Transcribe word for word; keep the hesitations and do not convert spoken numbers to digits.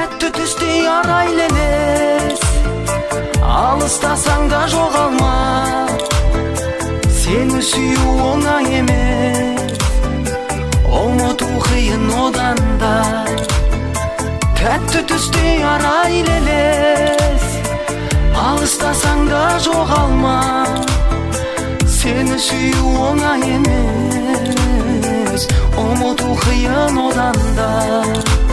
тәтті түстей арайлы елес, алыстасаң да жоғалма, сені сүю оңай емес, ұмыту қиын одан да. Тәтті түстей арайлы елес, алыстасаң да жоғалма, сені сүю оңай емес, ұмыту қиын одан да.